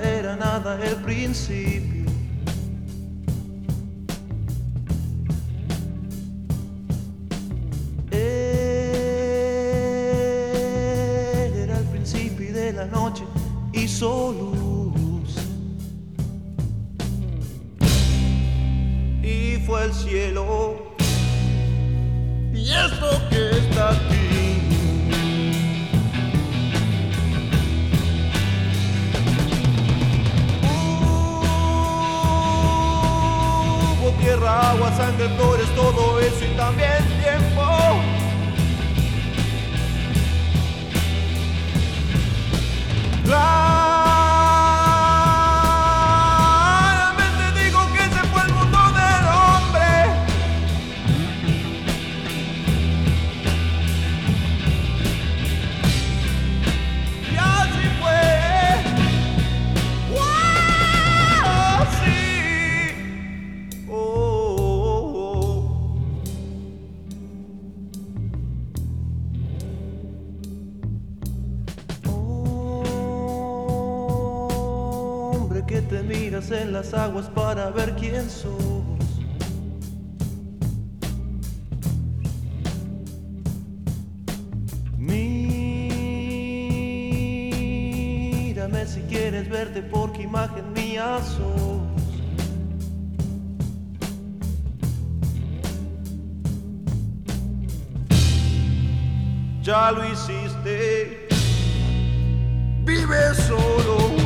era nada el principio. Era el principio de la noche, hizo luz y fue el cielo. Y esto que está aquí, hubo tierra, agua, sangre, flores, todo eso y también tiempo. Claramente digo que ese fue el mundo del hombre. Y así fue. ¡Wow! Sí. Oh, oh, oh. Hombre que te miras en las aguas para ver quién sos. Mírame si quieres verte porque imagen mía sos. Ya lo hiciste, vive solo.